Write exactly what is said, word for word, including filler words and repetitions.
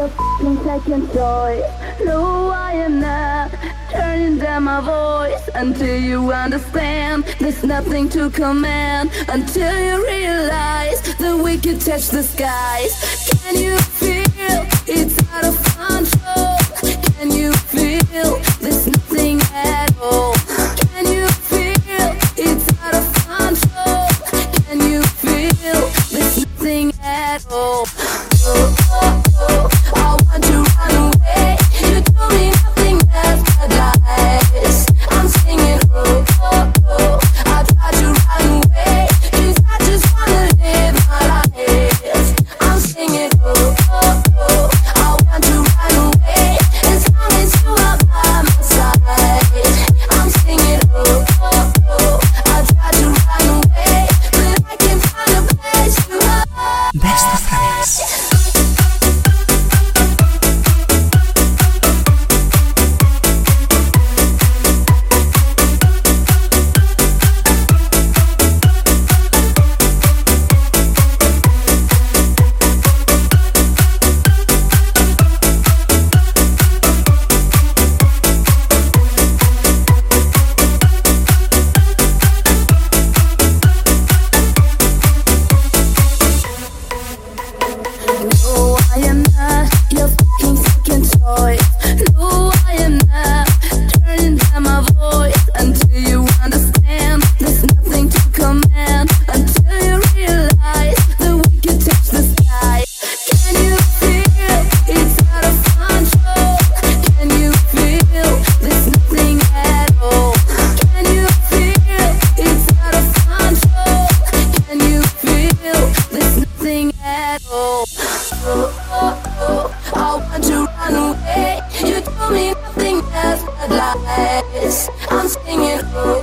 your f***ing second choice. No, I am not turning down my voice until you understand there's nothing to command, until you realize that we can touch the skies. Can you feel it's out of control? Can you feel there's nothing at all? Can you feel it's out of control? Can you feel there's nothing at all? Oh, oh, oh, I want to run away. You told me nothing else but lies. I'm singing, oh, oh, oh, I try to run away, 'cause I just wanna live my life. I'm singing, oh, oh, oh, I want to run away, as long as you are by my side. I'm singing, oh, oh, oh, I try to run away, but I can't find a place to hide. Best of Trance. No, I am not your fucking second choice. No, I am not turning down my voice until you understand there's nothing to command, until you realize that we can touch the sky. Can you feel it's out of control? Can you feel there's nothing at all? Can you feel it's out of control? Can you feel there's nothing at all? Oh, oh, oh, I want to run away. You told me nothing else but lies. I'm singing, oh,